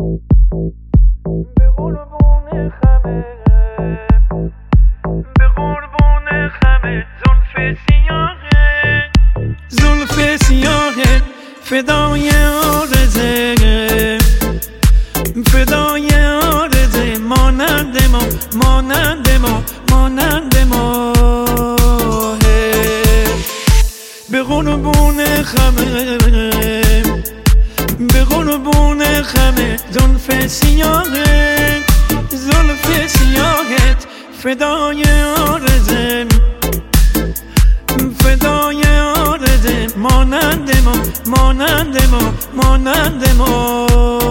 به قربون خمه زلف سیاهه زلف سیاهه فدای آرزه فدای آرزه مانند ما مانند ما مانند ما به قربون خمه به قربون خمه زلف سیاهه زلف سیاهت فدای آرزه فدای آرزه مانند ما مانند ما مانند ما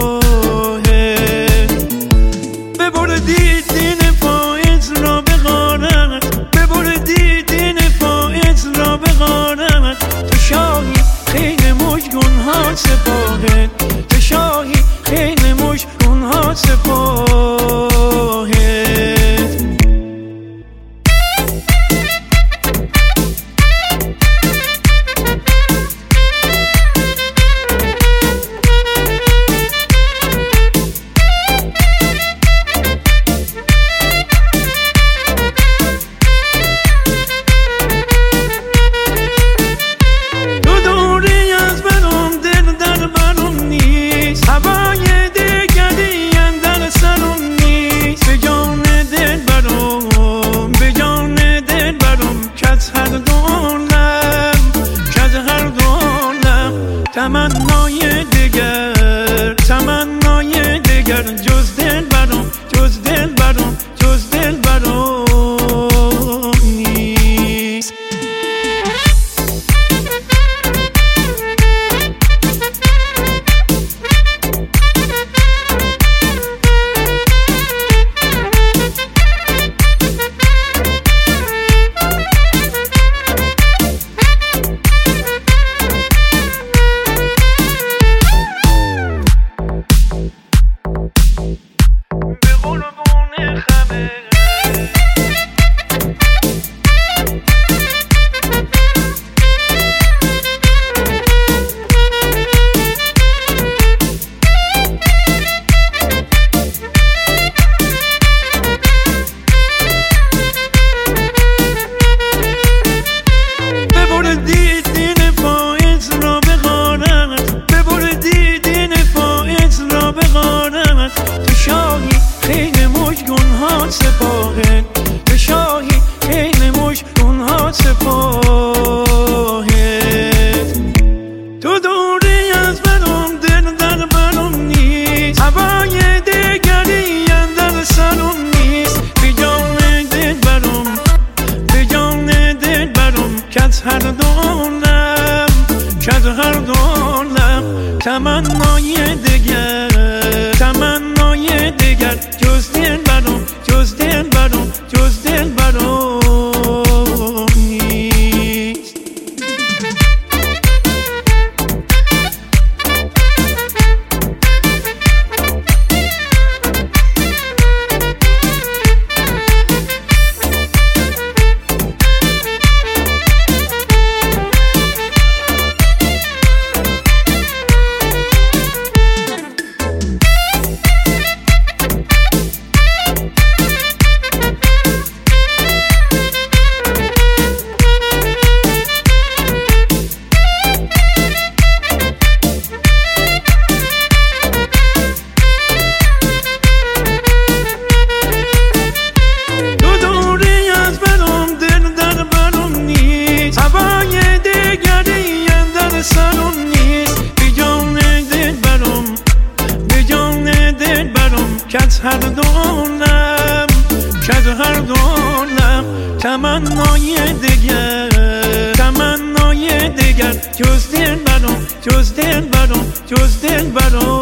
ببردی دین فائز را به غارت ببردی دین فائز را به غارت تو شاهی خیلی مشگون ها سپاهت تو شاهی خیلی مشگون ها سپاهت تمنای دیگر تمنای دیگر جز دل برام جز دل برام جز دل برام نیست سپاهت به شاهی خیلی مشکون ها سپاهت تو دوری از برام دل در برام نیست هوای دیگری اندر سرم نیست به جان دل برام به جان دل برام کز هر دولم کز هر دولم تمنای دیگر تمنای دیگر جز دل برام جز دل برام جز دل برام نیست کز هر دولم کز هر دولم تمنای دیگر تمنای دیگر جز دل برام جز دل برام جز دل برام